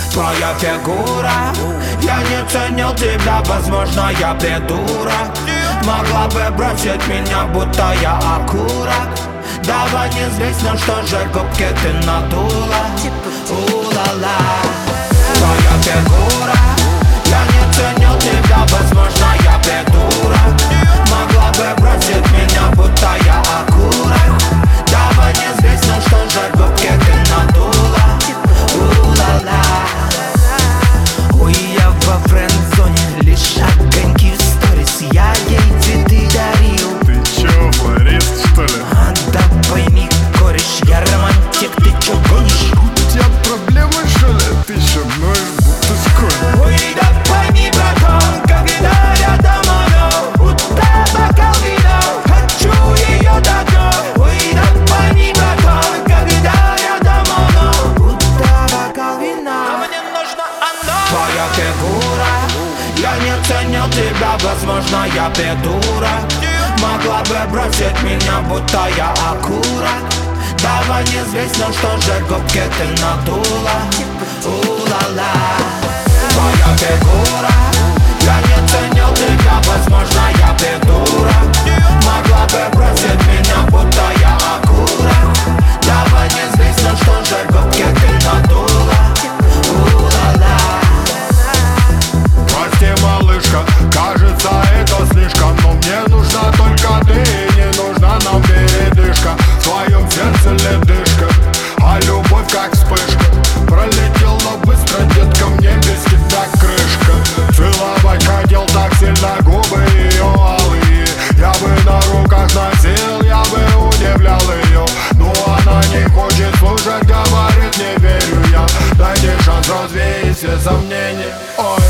Твоя фигура, я не ценил тебя, возможно, я придурок. Могла бы бросить меня, будто я окурок. Давай не злись, ну что же губки ты надула. У-ла-ла. Твоя фигура, я не ценил тебя, возможно, я придурок. Могла бы бросить меня, будто я окурок. Давай не злись, ну что же губки ты надула. У-ла-ла. Ой, я во френд-зоне, лишь огоньки в сторис. Я ей цветы дарил. Ты чё, флорист, что ли? Да пойми, кореш, я романтик, ты чё гонишь? У тебя проблемы, что ли? Ты чё, ноешь, будто сколь? Ой, да пойми, братан, когда рядом оно, будто бокал вина, хочу её до дна. Ой, да пойми, братан, когда рядом оно, будто бокал вина. А мне нужно оно. Твоя фигура, я не ценил тебя, возможно, я придурок. Могла бы бросить меня, будто я окурок. Давай не злись, ну что же губки ты надула. У-ла-ла. Твоя фигура, я не ценил тебя, возможно, я придурок. Могла бы бросить меня, будто я окурок. Давай не злись, ну что же губки ты надула. У-ла-ла. Прости, малышка, кажется, это слишком. Но мне нужна только ты, не нужна нам передышка. В твоем сердце ледышка, а любовь как вспышка. Пролетела быстро, детка, мне без тебя крышка. Целовать хотел так сильно губы ее алые. Я бы на руках носил, я бы удивлял ее. Но она не хочет слушать, говорит, не верю я. Дайте шанс развеять все сомнения. Ой.